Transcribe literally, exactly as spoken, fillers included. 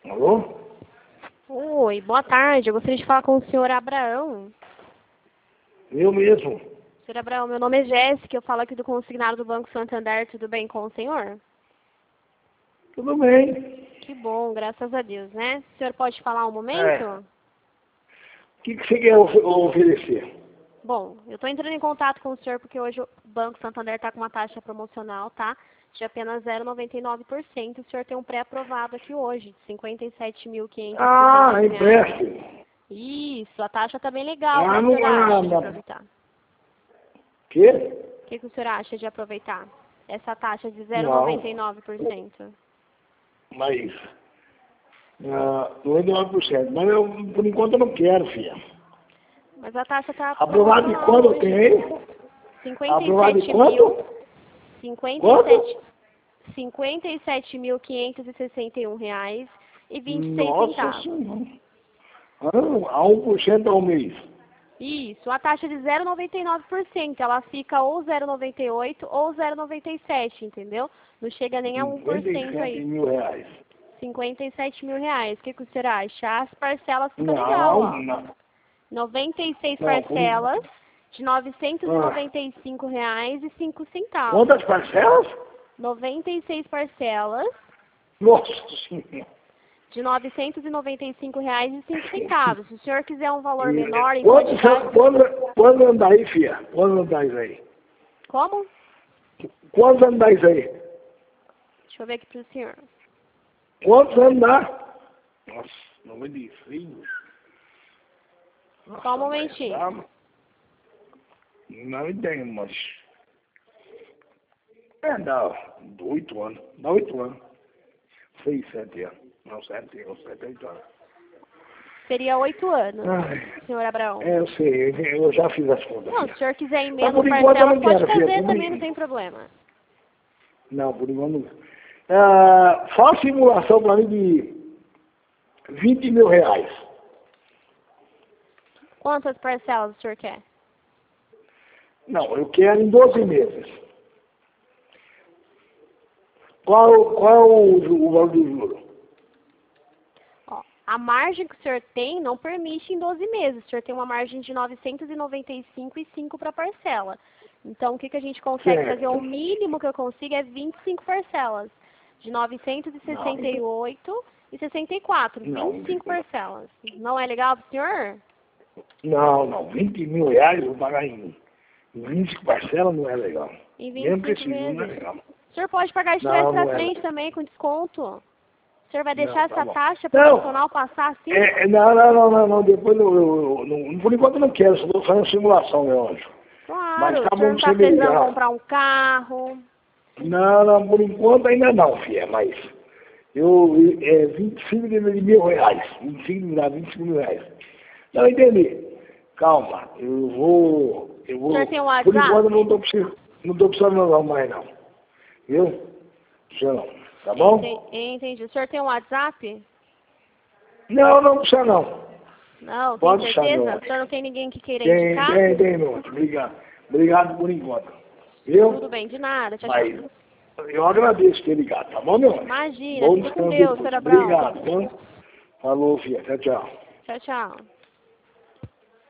Alô? Oi, boa tarde. Eu gostaria de falar com o senhor Abraão. Eu mesmo. Senhor Abraão, meu nome é Jéssica, eu falo aqui do consignado do Banco Santander. Tudo bem com o senhor? Tudo bem. Que bom, graças a Deus, né? O senhor pode falar um momento? É. O que, que você quer of oferecer? Bom, eu estou entrando em contato com o senhor porque hoje o Banco Santander está com uma taxa promocional, tá? De apenas zero vírgula noventa e nove por cento. O senhor tem um pré-aprovado aqui hoje, de cinquenta e sete mil quinhentos e sessenta Ah, reais. empréstimo. Isso, a taxa está bem legal, Ah, o que não o senhor acha de não. aproveitar? Quê? O que, que o senhor acha de aproveitar essa taxa de zero vírgula Não. noventa e nove por cento? Mas... Ah, noventa e nove por cento. Mas eu, por enquanto, eu não quero, filha. Mas a taxa está Aprovado de quanto eu tenho aí? cinquenta e Aprovado de sete quanto? mil, cinquenta e Quanto? sete cinquenta e sete mil quinhentos e sessenta e um reais e vinte e seis Nossa centavos. Senhora. Ah, a um por cento ao mês. Isso, a taxa de zero vírgula noventa e nove por cento, ela fica ou zero vírgula noventa e oito por cento ou zero vírgula noventa e sete por cento, entendeu? Não chega nem a um por cinquenta e cento sete aí. mil reais. cinquenta e sete mil reais. O que, que o senhor acha? As parcelas ficam Não, legal, ó. não. noventa e seis Não, parcelas de novecentos e Ah. noventa e cinco reais e cinco centavos. Quantas parcelas? noventa e seis parcelas Nossa Senhora. de novecentos e noventa e cinco reais e cinco centavos. Se o senhor quiser um valor E menor em Quando, quantidade... quando, quando andais, filha? Quando andais aí? Como? Quantos andais aí? Deixa eu ver aqui pro senhor. Quantos andar? Nossa, nome de frio. Nossa, Só um momentinho. mas tá- Não entendo, mas... É, dá oito anos. Dá oito anos. Seis, sete anos. Não, sete, ou sete, oito anos. Seria oito anos, Ai, senhor Abraão. é, eu sei, eu já fiz as contas. Não, se filha. o senhor quiser em Mas menos por enquanto eu parcelas, não pode quero, filha. fazer Por também, en- não tem problema. Não, por enquanto não. Ah, faz simulação para mim de vinte mil reais. Quantas parcelas o senhor quer? Não, eu quero em doze meses. Qual, qual é o, o valor do juro? Ó, a margem que o senhor tem não permite em doze meses. O senhor tem uma margem de novecentos e noventa e cinco e cinco para parcela. Então, o que, que a gente consegue Certo. fazer? O mínimo que eu consigo é vinte e cinco parcelas. De novecentos e sessenta e oito e sessenta e quatro. Não. vinte e cinco parcelas. Não é legal para o senhor? Não, não, vinte mil reais eu vou pagar em vinte parcelas não é legal. Em Mesmo que vinte e esse cinco juro não é vezes. legal. O senhor pode pagar de Não, trás para não é. frente também, com desconto. O senhor vai Não, deixar tá essa bom. taxa Não. promocional passar assim? É, é, não, não, não, não, não, depois eu, eu, eu não, por enquanto eu não quero, só estou fazendo simulação, meu anjo. Claro, Mas tá o senhor bom não pra está você me precisando ligar. comprar um carro. Não, não, por enquanto ainda não, filha, mas eu, é vinte e cinco de mil reais, vinte e cinco, dá vinte e cinco mil reais. Não, entendi. Calma, eu vou, eu vou, O senhor tem um por WhatsApp? enquanto eu não estou precisando, não estou precisando não mais não, viu? Precisa não, tá bom? Enten- Entendi. O senhor tem um WhatsApp? Não, não precisa não. Não, Pode tem deixar, meu certeza? anjo. O senhor não tem ninguém que queira Tem, indicar? tem, tem, meu anjo, obrigado. Obrigado por enquanto, viu? Tudo bem, de nada. Tchau, Mas tchau. eu agradeço ter ligado, tá bom, meu anjo? Imagina, Bom fica com descanso Deus, depois. senhor Abraão. Obrigado, viu? Falou, filha. Tchau, tchau. Tchau, tchau.